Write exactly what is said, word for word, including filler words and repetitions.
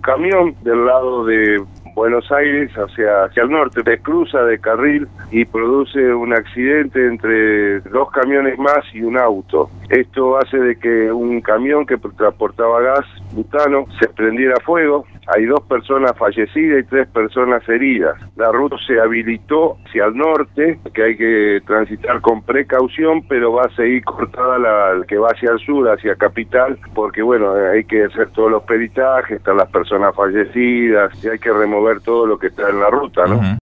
camión del lado de Buenos Aires hacia, hacia el norte, se cruza de carril y produce un accidente entre dos camiones más y un auto. Esto hace de que un camión que transportaba gas butano se prendiera fuego. Hay dos personas fallecidas y tres personas heridas. La ruta se habilitó hacia el norte, que hay que transitar con precaución, pero va a seguir cortada la que va hacia el sur, hacia Capital, porque bueno, hay que hacer todos los peritajes, están las personas fallecidas y hay que remover todo lo que está en la ruta, ¿no? Uh-huh.